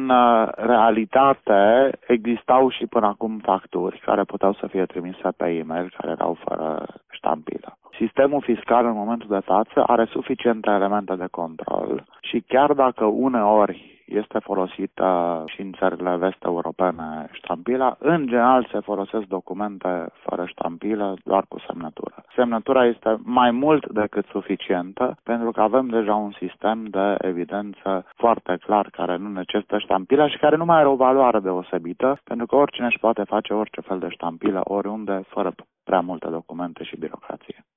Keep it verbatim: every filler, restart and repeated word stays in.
În realitate, existau și până acum facturi care puteau să fie trimise pe e-mail, care erau fără ștampilă. Sistemul fiscal în momentul de față are suficiente elemente de control și chiar dacă uneori este folosită și în țările vest-europene ștampila, în general se folosesc documente fără ștampilă, doar cu semnătură. Semnătura este mai mult decât suficientă pentru că avem deja un sistem de evidență foarte clar care nu necesită ștampila și care nu mai are o valoare deosebită, pentru că oricine își poate face orice fel de ștampilă oriunde, fără prea multe documente și birocrație.